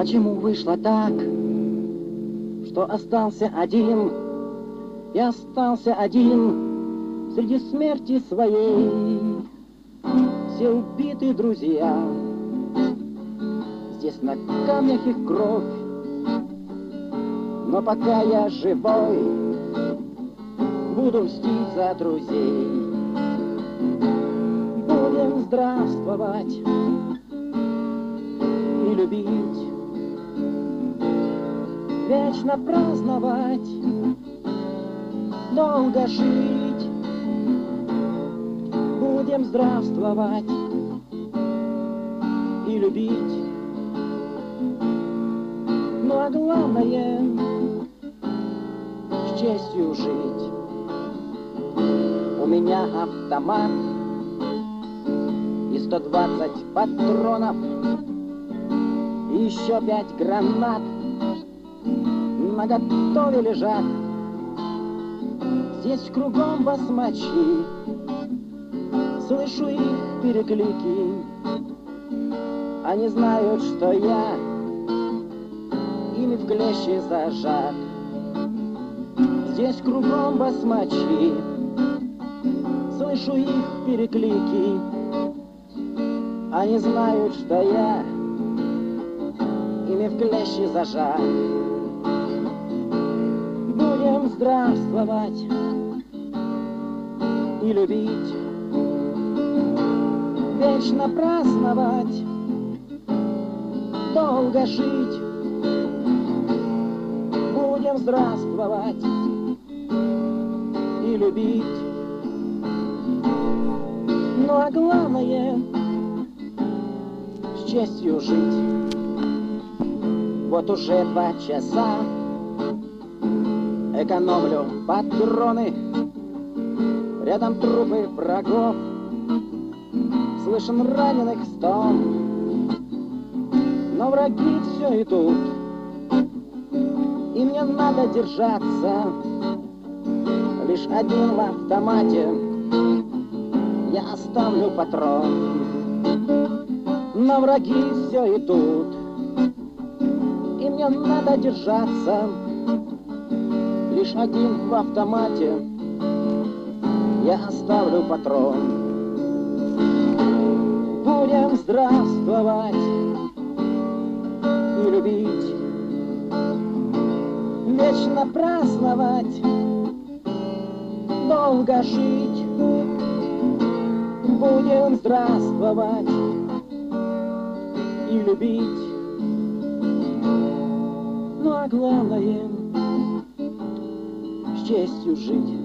Почему вышло так, что остался один? Я остался один среди смерти своей. Все убиты друзья, здесь на камнях их кровь. Но пока я живой, буду мстить за друзей. Будем здравствовать и любить, вечно праздновать, долго жить. Будем здравствовать и любить. Ну а главное, с честью жить. У меня автомат и 120 патронов, и еще 5 гранат наготове лежат. Здесь кругом басмачи, слышу их переклики. Они знают, что я ими в клещи зажат. Здесь кругом басмачи, слышу их переклики. Они знают, что я ими в клещи зажат. Будем здравствовать и любить, вечно праздновать, долго жить. Будем здравствовать и любить. Ну а главное, с честью жить. Вот уже 2 часа экономлю патроны, рядом трупы врагов, слышен раненых стон. Но враги все идут, и мне надо держаться. Лишь один в автомате, я оставлю патрон. Но враги все идут, и мне надо держаться. Лишь один в автомате, я оставлю патрон. Будем здравствовать и любить, вечно праздновать, долго жить. Будем здравствовать и любить. Ну а главное, с честью жить.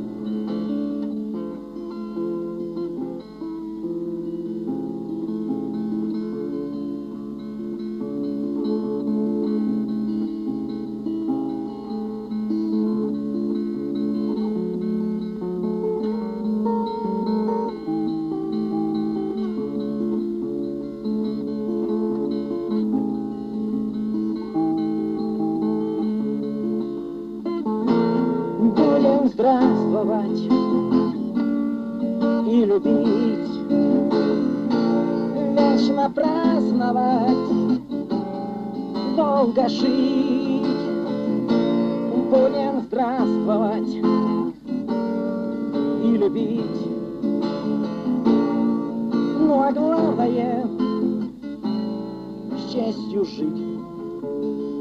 Будем здравствовать и любить, вечно праздновать, долго жить. Будем здравствовать и любить. Ну а главное, с честью жить.